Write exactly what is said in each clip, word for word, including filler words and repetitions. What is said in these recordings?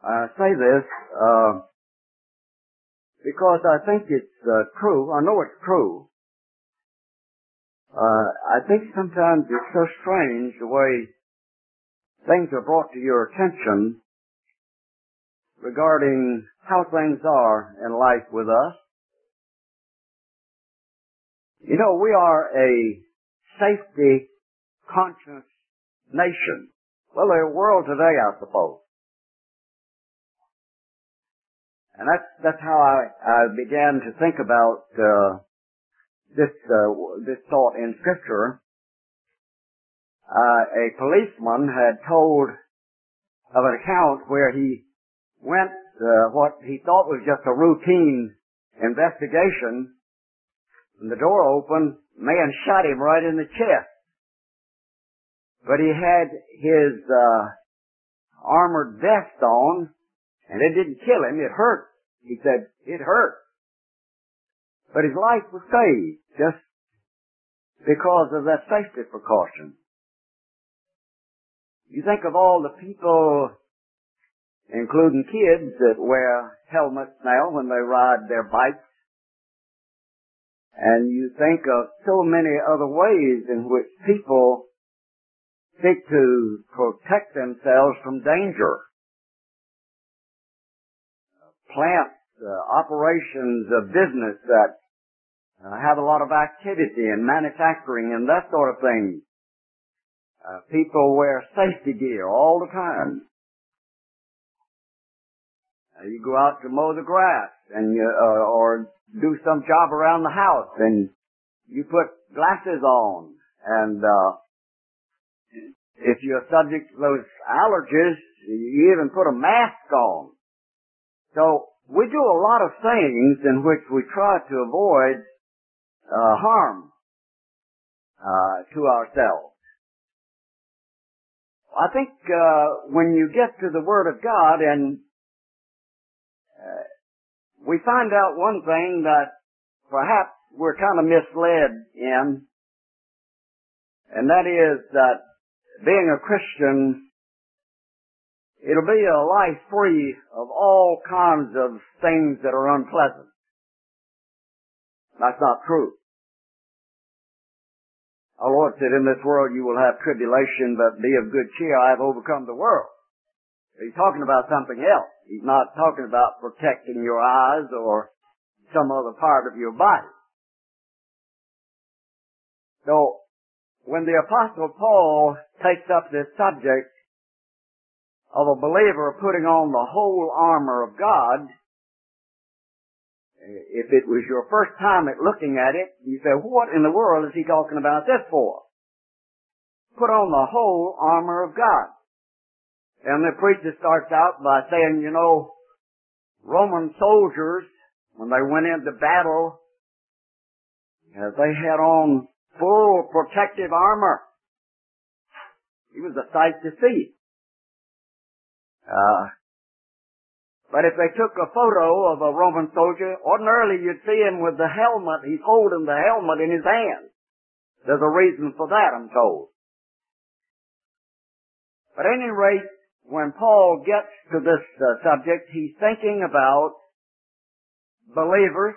I say this uh, because I think it's uh, true. I know it's true. Uh, I think sometimes it's so strange the way things are brought to your attention regarding how things are in life with us. You know, we are a safety-conscious nation. Well, the world today, I suppose. And that's, that's how I, I began to think about, uh, this, uh, this thought in Scripture. Uh, a policeman had told of an account where he went, uh, what he thought was just a routine investigation. When the door opened, man shot him right in the chest. But he had his, uh, armored vest on, and it didn't kill him, it hurt. He said, it hurt. But his life was saved just because of that safety precaution. You think of all the people, including kids, that wear helmets now when they ride their bikes. And you think of so many other ways in which people seek to protect themselves from danger. Plants, uh, operations of business that uh, have a lot of activity in manufacturing and that sort of thing. Uh, people wear safety gear all the time. Uh, you go out to mow the grass and you, uh, or do some job around the house and you put glasses on, and uh, if you're subject to those allergies, you even put a mask on. So we do a lot of things in which we try to avoid uh, harm uh, to ourselves. I think uh, when you get to the Word of God and uh, we find out one thing that perhaps we're kind of misled in, and that is that being a Christian, it'll be a life free of all kinds of things that are unpleasant. That's not true. Our Lord said, in this world you will have tribulation, but be of good cheer, I have overcome the world. He's talking about something else. He's not talking about protecting your eyes or some other part of your body. So, when the Apostle Paul takes up this subject of a believer putting on the whole armor of God, if it was your first time at looking at it, you say, what in the world is he talking about this for? Put on the whole armor of God. And the preacher starts out by saying, you know, Roman soldiers, when they went into battle, uh, they had on full protective armor. It was a sight to see. Uh, but if they took a photo of a Roman soldier, ordinarily you'd see him with the helmet. He's holding the helmet in his hand. There's a reason for that, I'm told. But at any rate, when Paul gets to this uh, subject, he's thinking about believers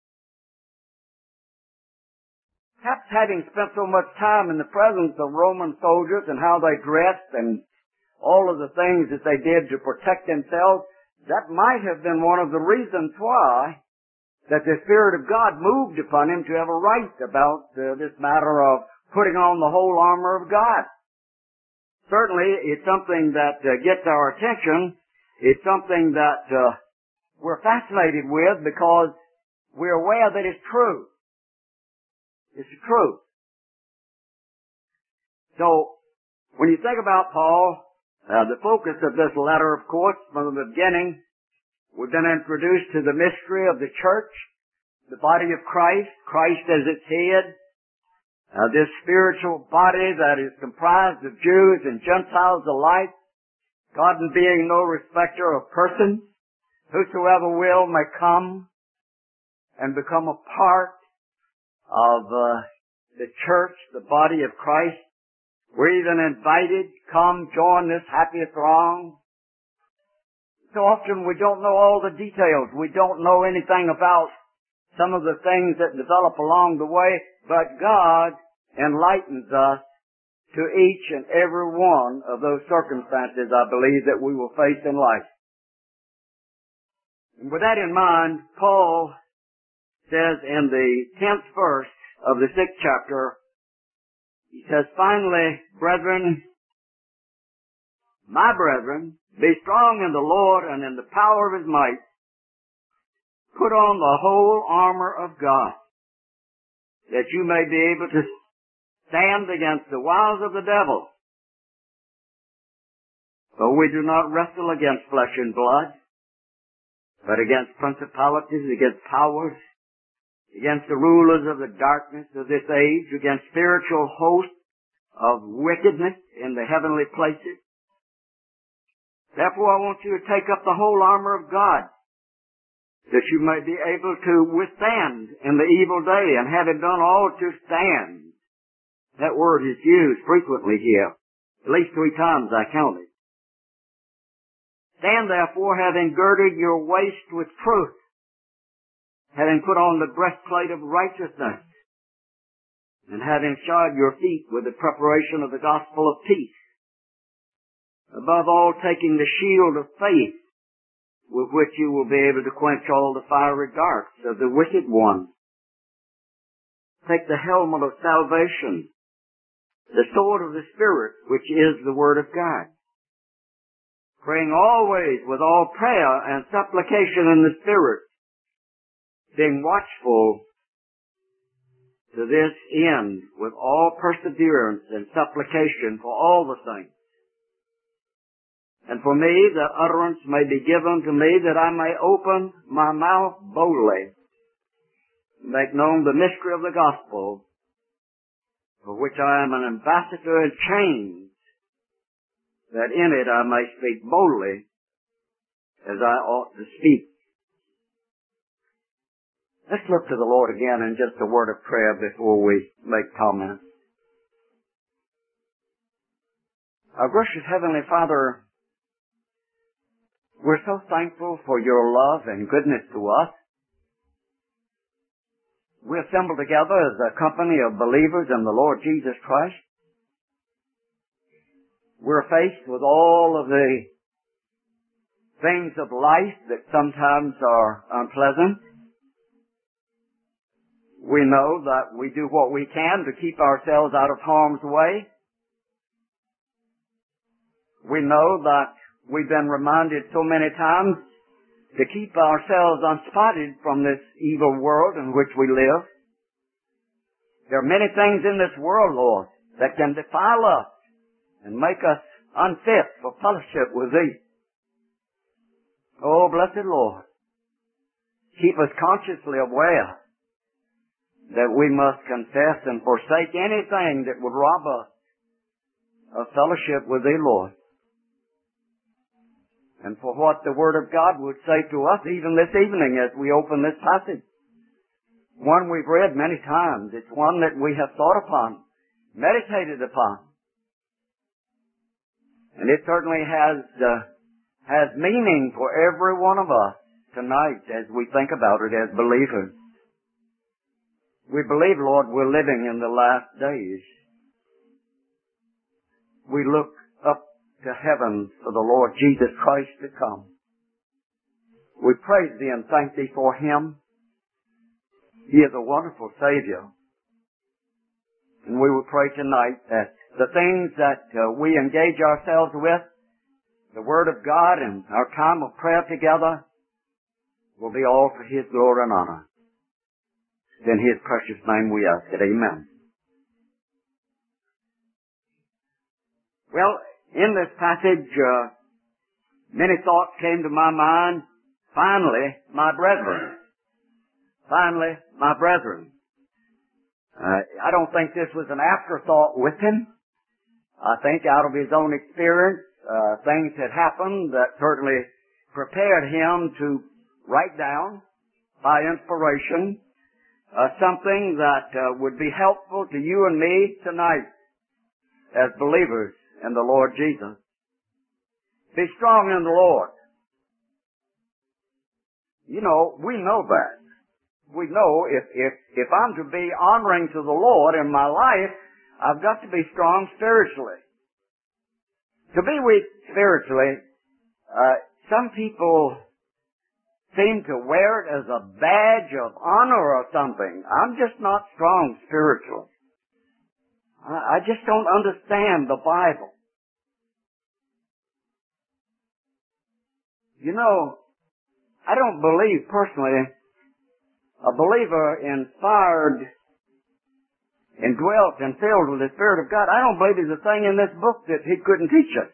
perhaps having spent so much time in the presence of Roman soldiers and how they dressed and all of the things that they did to protect themselves. That might have been one of the reasons why that the Spirit of God moved upon him to have a write about uh, this matter of putting on the whole armor of God. Certainly, it's something that uh, gets our attention. It's something that uh, we're fascinated with because we're aware that it's true. It's true. So, when you think about Paul, Uh, the focus of this letter, of course, from the beginning, we've been introduced to the mystery of the church, the body of Christ, Christ as its head, uh, this spiritual body that is comprised of Jews and Gentiles alike, God being no respecter of persons, whosoever will may come and become a part of uh, the church, the body of Christ. We're even invited, come join this happy throng. So often we don't know all the details. We don't know anything about some of the things that develop along the way, but God enlightens us to each and every one of those circumstances, I believe, that we will face in life. And with that in mind, Paul says in the tenth verse of the sixth chapter, he says, "Finally, brethren, my brethren, be strong in the Lord and in the power of His might. Put on the whole armor of God, that you may be able to stand against the wiles of the devil. For we do not wrestle against flesh and blood, but against principalities, against powers, against the rulers of the darkness of this age, against spiritual hosts of wickedness in the heavenly places. Therefore I want you to take up the whole armor of God, that you may be able to withstand in the evil day, and having done all to stand." That word is used frequently here. At least three times I counted. "Stand therefore, having girded your waist with truth, having put on the breastplate of righteousness, and having shod your feet with the preparation of the gospel of peace. Above all, taking the shield of faith, with which you will be able to quench all the fiery darts of the wicked one. Take the helmet of salvation, the sword of the Spirit, which is the Word of God. Praying always with all prayer and supplication in the Spirit, being watchful to this end with all perseverance and supplication for all the saints. And for me, that utterance may be given to me, that I may open my mouth boldly, make known the mystery of the gospel, for which I am an ambassador in chains, that in it I may speak boldly as I ought to speak." Let's look to the Lord again in just a word of prayer before we make comments. Our gracious Heavenly Father, we're so thankful for your love and goodness to us. We assemble together as a company of believers in the Lord Jesus Christ. We're faced with all of the things of life that sometimes are unpleasant. We know that we do what we can to keep ourselves out of harm's way. We know that we've been reminded so many times to keep ourselves unspotted from this evil world in which we live. There are many things in this world, Lord, that can defile us and make us unfit for fellowship with Thee. Oh, blessed Lord, keep us consciously aware that we must confess and forsake anything that would rob us of fellowship with Thee, Lord. And for what the Word of God would say to us even this evening as we open this passage. One we've read many times. It's one that we have thought upon, meditated upon. And it certainly has, uh, has meaning for every one of us tonight as we think about it as believers. We believe, Lord, we're living in the last days. We look up to heaven for the Lord Jesus Christ to come. We praise Thee and thank Thee for Him. He is a wonderful Savior. And we will pray tonight that the things that uh, we engage ourselves with, the Word of God and our time of prayer together, will be all for His glory and honor. In His precious name we ask it. Amen. Well, in this passage, uh, many thoughts came to my mind. Finally, my brethren. Finally, my brethren. Uh, I don't think this was an afterthought with him. I think out of his own experience, uh, things had happened that certainly prepared him to write down by inspiration uh, something that uh, would be helpful to you and me tonight as believers in the Lord Jesus. Be strong in the Lord You know, we know that. We know if, if, if I'm to be honoring to the Lord in my life, I've got to be strong spiritually. To be weak spiritually, uh, some people seem to wear it as a badge of honor or something. I'm just not strong spiritually. I, I just don't understand the Bible. You know, I don't believe personally a believer inspired, indwelt, and filled with the Spirit of God, I don't believe there's a thing in this book that he couldn't teach us.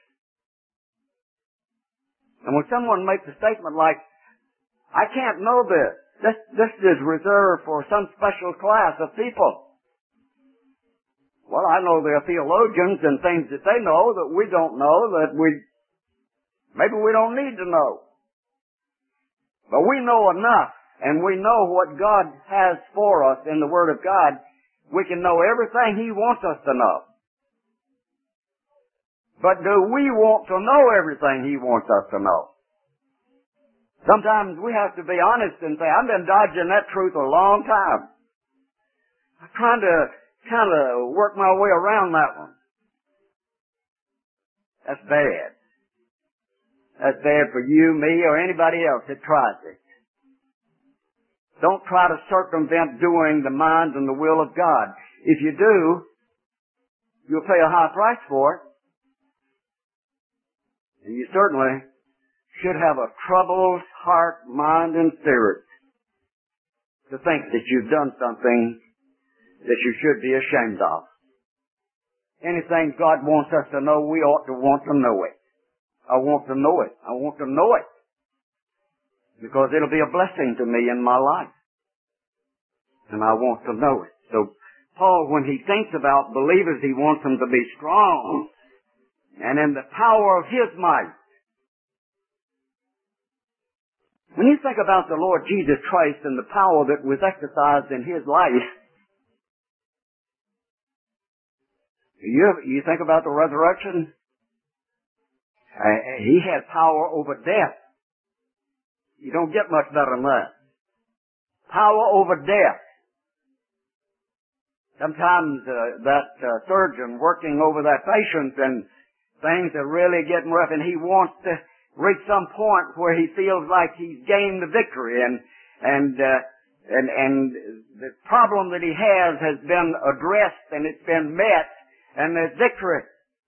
And when someone makes a statement like, I can't know this, this, this is reserved for some special class of people. Well, I know there are theologians and things that they know that we don't know, that we, maybe we don't need to know. But we know enough. And we know what God has for us in the Word of God. We can know everything He wants us to know. But do we want to know everything He wants us to know? Sometimes we have to be honest and say, I've been dodging that truth a long time. I'm trying to kind of work my way around that one. That's bad. That's bad for you, me, or anybody else that tries it. Don't try to circumvent doing the mind and the will of God. If you do, you'll pay a high price for it. And you certainly should have a troubled heart, mind, and spirit to think that you've done something that you should be ashamed of. Anything God wants us to know, we ought to want to know it. I want to know it. I want to know it. Because it'll be a blessing to me in my life. And I want to know it. So Paul, when he thinks about believers, he wants them to be strong and in the power of His might. When you think about the Lord Jesus Christ and the power that was exercised in His life, you, you think about the resurrection, uh, He had power over death. You don't get much better than that. Power over death. Sometimes uh, that uh, surgeon working over that patient and things are really getting rough and he wants to reach some point where he feels like he's gained the victory and and uh, and and the problem that he has has been addressed and it's been met and there's victory.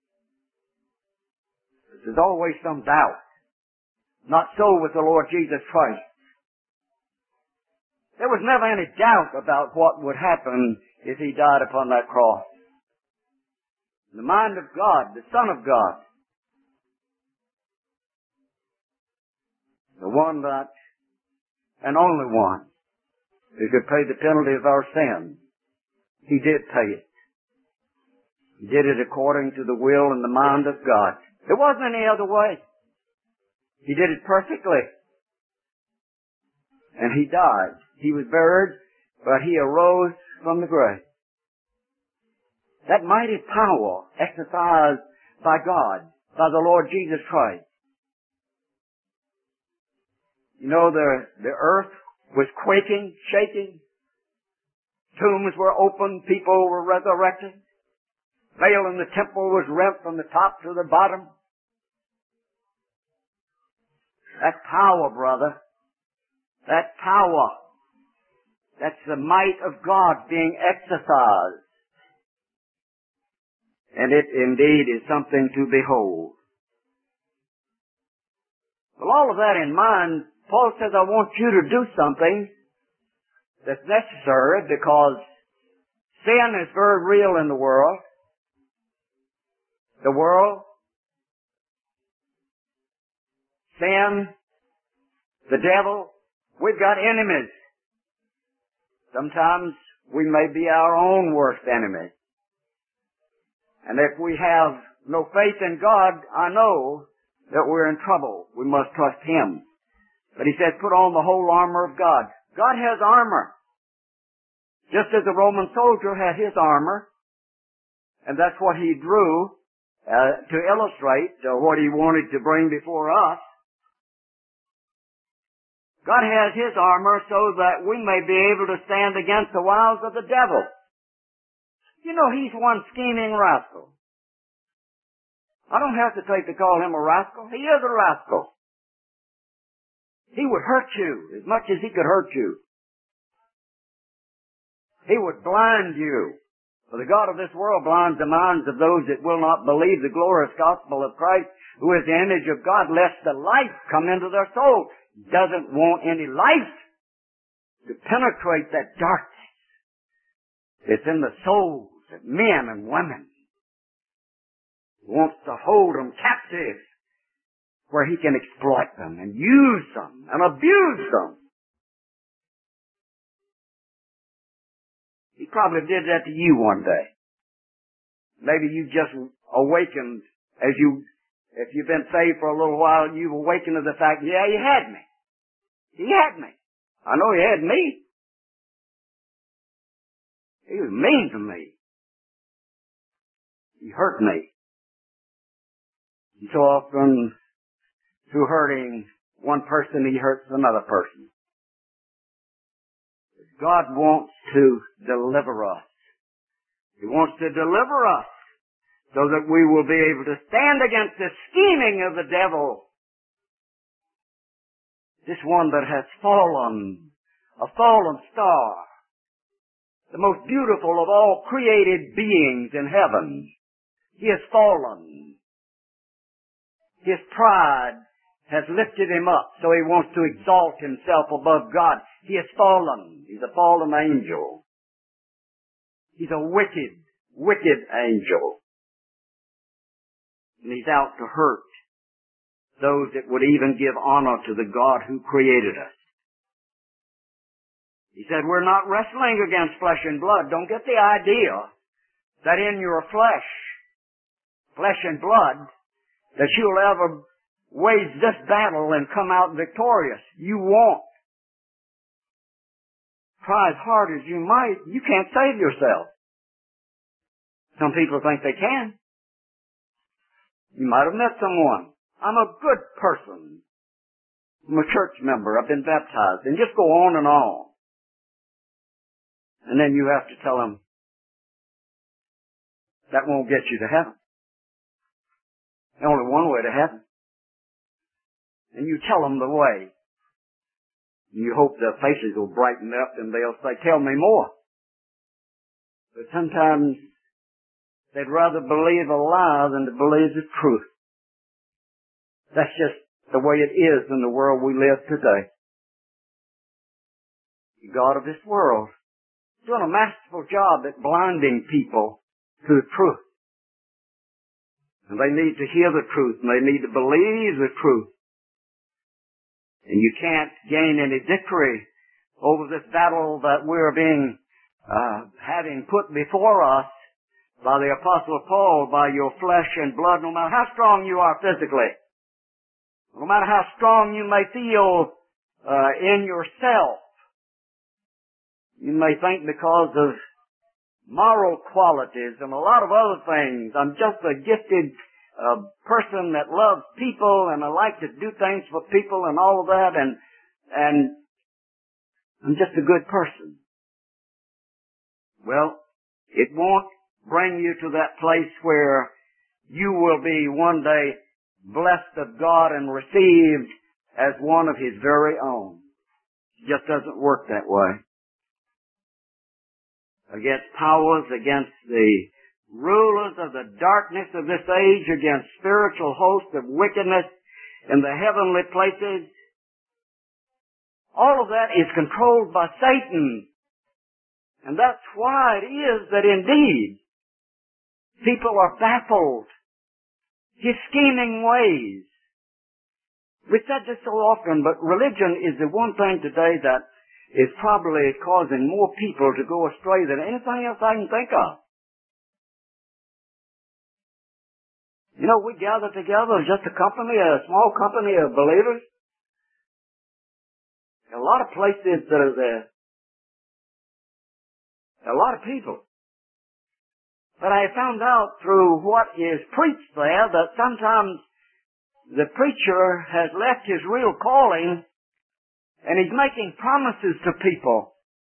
There's always some doubt. Not so with the Lord Jesus Christ. There was never any doubt about what would happen if He died upon that cross. The mind of God, the Son of God, the one that, and only one, who could pay the penalty of our sin, He did pay it. He did it according to the will and the mind of God. There wasn't any other way. He did it perfectly. And He died. He was buried, but He arose from the grave. That mighty power exercised by God, by the Lord Jesus Christ. You know, the, the earth was quaking, shaking. Tombs were opened. People were resurrected. Veil in the temple was rent from the top to the bottom. That power, brother, that power, that's the might of God being exercised. And it indeed is something to behold. With all of that in mind, Paul says, I want you to do something that's necessary because sin is very real in the world. The world, sin, the devil, we've got enemies. Sometimes we may be our own worst enemy. And if we have no faith in God, I know that we're in trouble. We must trust Him. But he says, put on the whole armor of God. God has armor. Just as the Roman soldier had his armor, and that's what he drew uh, to illustrate uh, what he wanted to bring before us. God has His armor so that we may be able to stand against the wiles of the devil. You know, he's one scheming rascal. I don't hesitate to call him a rascal. He is a rascal. He would hurt you as much as he could hurt you. He would blind you. For the God of this world blinds the minds of those that will not believe the glorious gospel of Christ, who is the image of God, lest the light come into their soul. Doesn't want any light to penetrate that darkness that's in the souls of men and women. He wants to hold them captive where he can exploit them and use them and abuse them. He probably did that to you one day. Maybe you just awakened as you, if you've been saved for a little while, you've awakened to the fact, yeah, he had me. He had me. I know he had me. He was mean to me. He hurt me. And so often, through hurting one person, he hurts another person. God wants to deliver us. He wants to deliver us so that we will be able to stand against the scheming of the devil. This one that has fallen, a fallen star, the most beautiful of all created beings in heaven. He has fallen. His pride has lifted him up, so he wants to exalt himself above God. He has fallen. He's a fallen angel. He's a wicked, wicked angel. And he's out to hurt those that would even give honor to the God who created us. He said, we're not wrestling against flesh and blood. Don't get the idea that in your flesh, flesh and blood, that you'll ever wage this battle and come out victorious. You won't. Try as hard as you might, you can't save yourself. Some people think they can. You might have met someone. I'm a good person. I'm a church member. I've been baptized. And just go on and on. And then you have to tell them, that won't get you to heaven. There's only one way to heaven. And you tell them the way. And you hope their faces will brighten up and they'll say, tell me more. But sometimes they'd rather believe a lie than to believe the truth. That's just the way it is in the world we live today. The God of this world is doing a masterful job at blinding people to the truth. And they need to hear the truth, and they need to believe the truth. And you can't gain any victory over this battle that we're being, uh, having put before us by the Apostle Paul, by your flesh and blood, no matter how strong you are physically. No matter how strong you may feel uh, in yourself. You may think because of moral qualities and a lot of other things, I'm just a gifted uh, person that loves people and I like to do things for people and all of that, and and I'm just a good person. Well, it won't bring you to that place where you will be one day blessed of God and received as one of His very own. It just doesn't work that way. Against powers, against the rulers of the darkness of this age, against spiritual hosts of wickedness in the heavenly places, all of that is controlled by Satan. And that's why it is that indeed people are baffled. His scheming ways. We've said this so often, but religion is the one thing today that is probably causing more people to go astray than anything else I can think of. You know, we gather together as just a company, a small company of believers. A lot of places that are there. A lot of people. But I found out through what is preached there that sometimes the preacher has left his real calling And He's making promises to people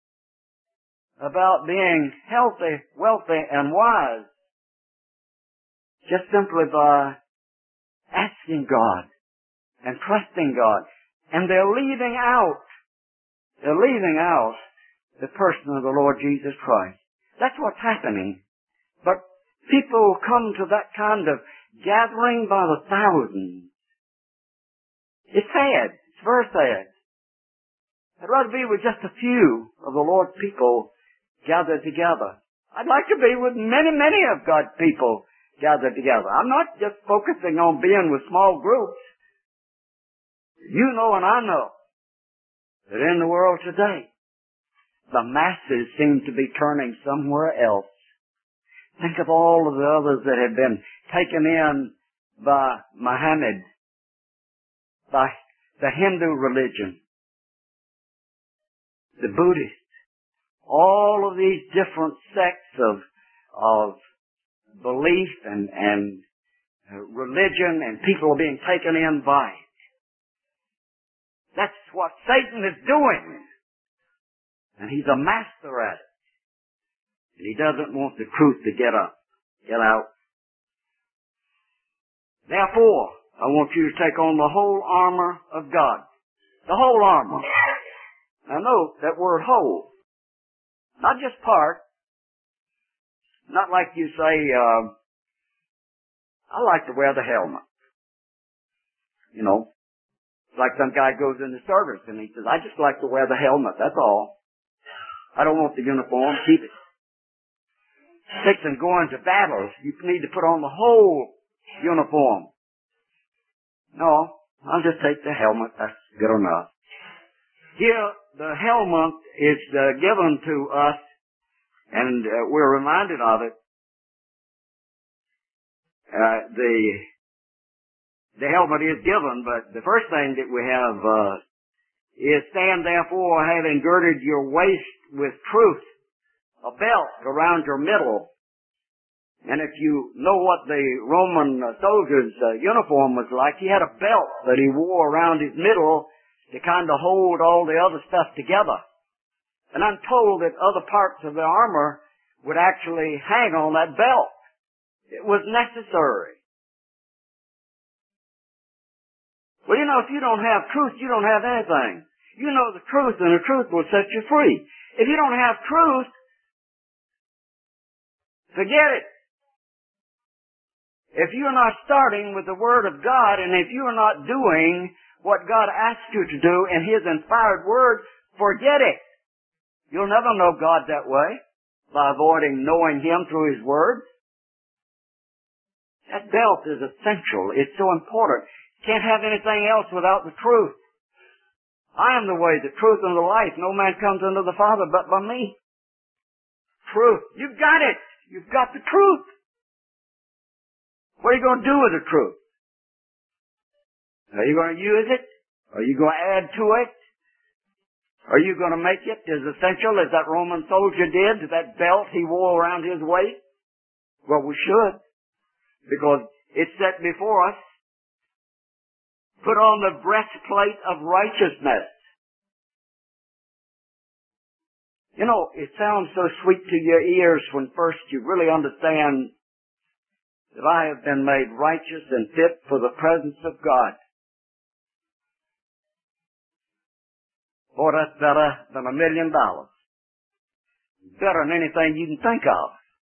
about being healthy, wealthy, and wise just simply by asking God and trusting God. And they're leaving out, they're leaving out the person of the Lord Jesus Christ. That's what's happening. But people come to that kind of gathering by the thousands. It's sad. It's very sad. I'd rather be with just a few of the Lord's people gathered together. I'd like to be with many, many of God's people gathered together. I'm not just focusing on being with small groups. You know and I know that in the world today, the masses seem to be turning somewhere else. Think of all of the others that have been taken in by Muhammad, by the Hindu religion, the Buddhists, all of these different sects of, of belief and, and religion, and people are being taken in by it. That's what Satan is doing. And he's a master at it. And he doesn't want the truth to get up, get out. Therefore, I want you to take on the whole armor of God. The whole armor. Now note that word whole. Not just part. Not like you say, uh, I like to wear the helmet. You know, like some guy goes in the service and he says, I just like to wear the helmet, that's all. I don't want the uniform, keep it. Fixing going to battles, you need to put on the whole uniform. No, I'll just take the helmet, that's good enough. Here, the helmet is uh, given to us, and uh, we're reminded of it. Uh, the the helmet is given, but the first thing that we have uh, is stand therefore having girded your waist with truth, a belt around your middle. And if you know what the Roman uh, soldier's uh, uniform was like, he had a belt that he wore around his middle to kind of hold all the other stuff together. And I'm told that other parts of the armor would actually hang on that belt. It was necessary. Well, you know, if you don't have truth, you don't have anything. You know the truth, and the truth will set you free. If you don't have truth, forget it. If you're not starting with the Word of God, and if you're not doing what God asks you to do in His inspired Word, forget it. You'll never know God that way, by avoiding knowing Him through His Word. That belt is essential. It's so important. Can't have anything else without the truth. I am the way, the truth, and the life. No man comes unto the Father but by me. Truth. You've got it. You've got the truth. What are you going to do with the truth? Are you going to use it? Are you going to add to it? Are you going to make it as essential as that Roman soldier did, that belt he wore around his waist? Well, we should, because it's set before us. Put on the breastplate of righteousness. You know, it sounds so sweet to your ears when first you really understand that I have been made righteous and fit for the presence of God. Boy, that's better than a million dollars. Better than anything you can think of.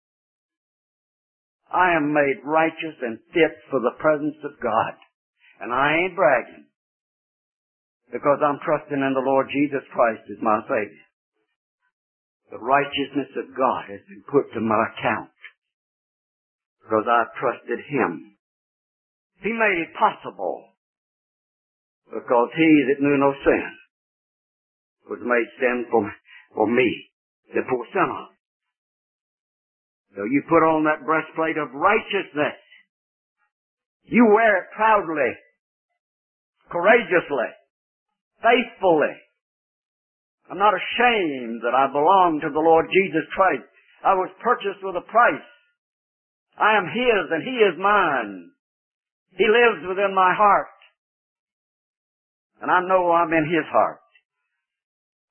I am made righteous and fit for the presence of God. And I ain't bragging, because I'm trusting in the Lord Jesus Christ as my Savior. The righteousness of God has been put to my account, because I've trusted Him. He made it possible, because He that knew no sin was made sin for, for me, the poor sinner. So you put on that breastplate of righteousness. You wear it proudly, courageously, faithfully. I'm not ashamed that I belong to the Lord Jesus Christ. I was purchased with a price. I am His and He is mine. He lives within my heart. And I know I'm in His heart.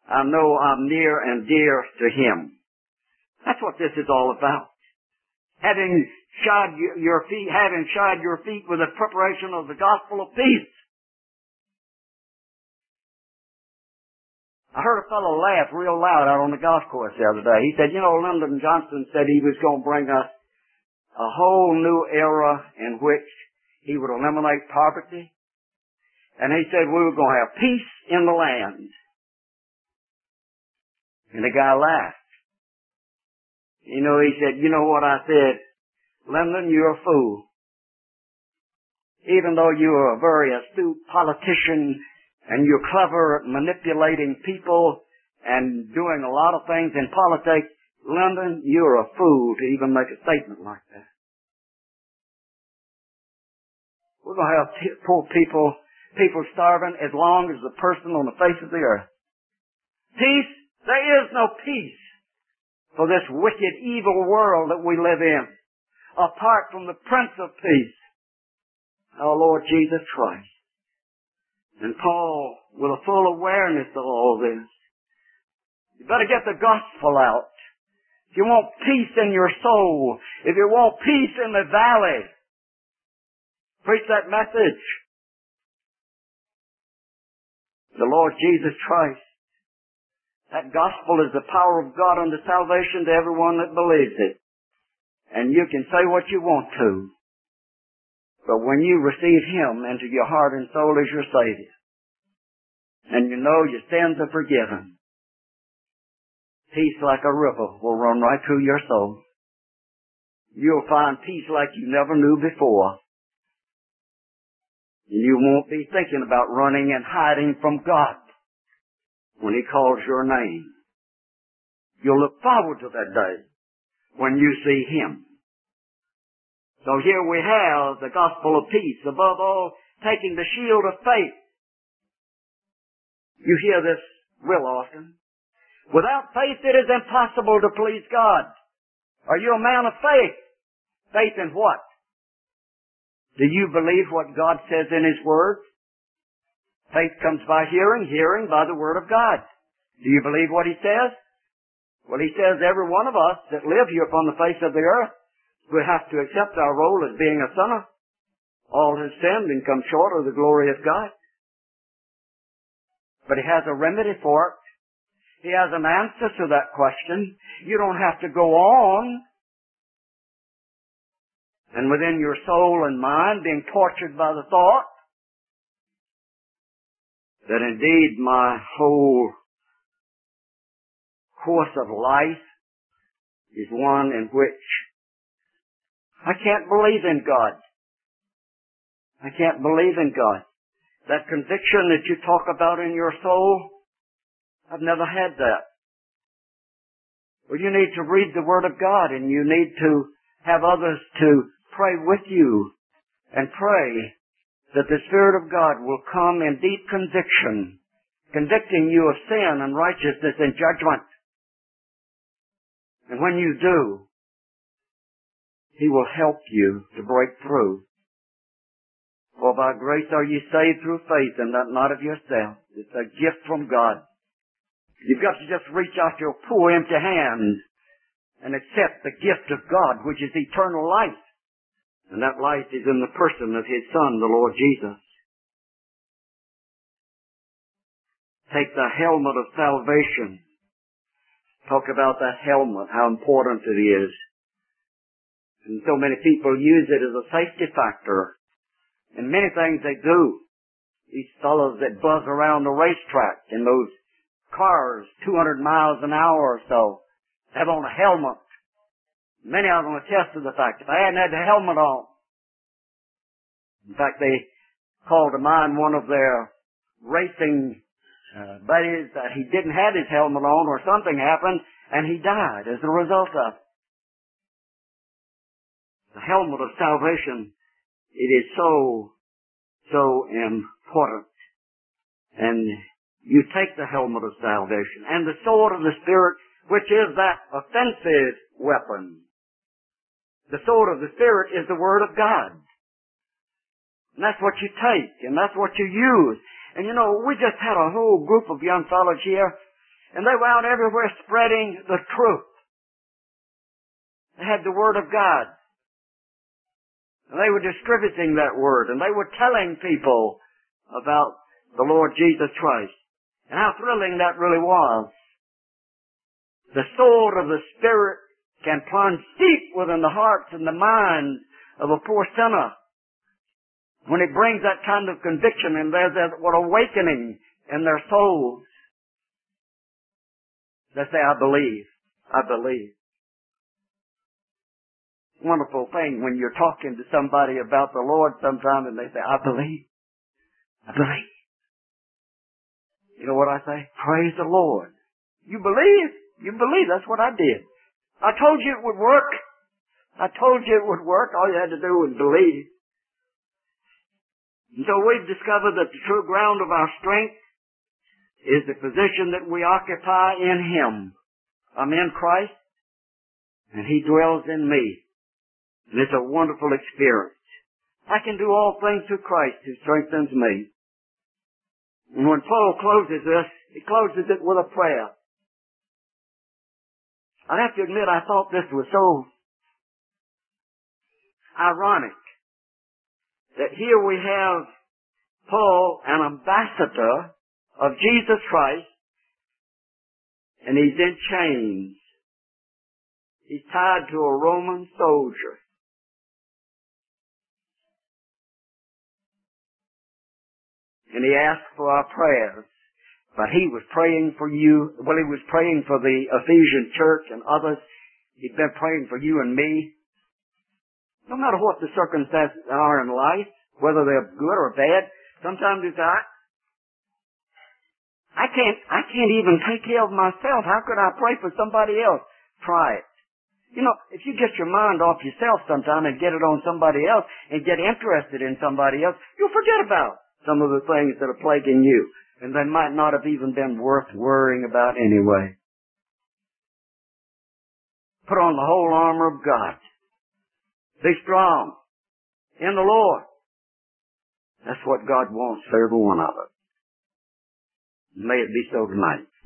I know I'm near and dear to Him. That's what this is all about. Having shod your feet, having shod your feet with the preparation of the gospel of peace. I heard a fellow laugh real loud out on the golf course the other day. He said, you know, Lyndon Johnson said he was going to bring us a whole new era in which he would eliminate poverty. And he said we were going to have peace in the land. And the guy laughed. You know, he said, you know what I said? Lyndon, you're a fool. Even though you're a very astute politician and you're clever at manipulating people and doing a lot of things in politics, Lyndon, you're a fool to even make a statement like that. We're going to have t- poor people, people starving as long as the person on the face of the earth. Peace? There is no peace for this wicked, evil world that we live in, apart from the Prince of Peace, our Lord Jesus Christ. And Paul, with a full awareness of all this, you better get the gospel out. If you want peace in your soul, if you want peace in the valley, preach that message. The Lord Jesus Christ. That gospel is the power of God unto salvation to everyone that believes it. And you can say what you want to. But when you receive Him into your heart and soul as your Savior, and you know your sins are forgiven, peace like a river will run right through your soul. You'll find peace like you never knew before. And you won't be thinking about running and hiding from God when He calls your name. You'll look forward to that day when you see Him. So here we have the gospel of peace. Above all, taking the shield of faith. You hear this real often. Without faith it is impossible to please God. Are you a man of faith? Faith in what? Do you believe what God says in His Word? Faith comes by hearing, hearing by the Word of God. Do you believe what He says? Well, He says every one of us that live here upon the face of the earth, we have to accept our role as being a sinner. All have sinned and come short of the glory of God. But He has a remedy for it. He has an answer to that question. You don't have to go on and within your soul and mind being tortured by the thought that indeed my whole course of life is one in which I can't believe in God. I can't believe in God. That conviction that you talk about in your soul, I've never had that. Well, you need to read the Word of God, and you need to have others to pray with you and pray that the Spirit of God will come in deep conviction, convicting you of sin and righteousness and judgment. And when you do, He will help you to break through. For by grace are ye saved through faith, and that not of yourself. It's a gift from God. You've got to just reach out your poor empty hands and accept the gift of God, which is eternal life. And that life is in the person of His Son, the Lord Jesus. Take the helmet of salvation. Talk about that helmet, how important it is. And so many people use it as a safety factor. And many things they do. These fellows that buzz around the racetrack in those cars, two hundred miles an hour or so, have on a helmet. Many of them attest to the fact, if I hadn't had the helmet on. In fact, they called to mind one of their racing uh, buddies that he didn't have his helmet on or something happened and he died as a result of it. The helmet of salvation, it is so, so important. And you take the helmet of salvation and the sword of the Spirit, which is that offensive weapon. The sword of the Spirit is the Word of God. And that's what you take, and that's what you use. And you know, we just had a whole group of young fellows here, And they were out everywhere spreading the truth. They had the Word of God. And they were distributing that Word. And they were telling people about the Lord Jesus Christ. And how thrilling that really was. The sword of the Spirit can plunge deep within the hearts and the minds of a poor sinner. When it brings that kind of conviction and there's that awakening in their souls. They say, I believe. I believe. Wonderful thing when you're talking to somebody about the Lord sometime and they say, I believe. I believe. You know what I say? Praise the Lord. You believe? You believe. That's what I did. I told you it would work. I told you it would work. All you had to do was believe. And so we've discovered that the true ground of our strength is the position that we occupy in Him. I'm in Christ, and He dwells in me. And it's a wonderful experience. I can do all things through Christ who strengthens me. And when Paul closes this, he closes it with a prayer. I have to admit, I thought this was so ironic that here we have Paul, an ambassador of Jesus Christ, and he's in chains. He's tied to a Roman soldier. And he asked for our prayers. But he was praying for you. Well, he was praying for the Ephesian church and others. He'd been praying for you and me. No matter what the circumstances are in life, whether they're good or bad, sometimes it's I, I can't, I can't even take care of myself. How could I pray for somebody else? Try it. You know, if you get your mind off yourself sometime and get it on somebody else and get interested in somebody else, you'll forget about some of the things that are plaguing you. And they might not have even been worth worrying about anyway. Put on the whole armor of God. Be strong in the Lord. That's what God wants for every one of us. May it be so tonight.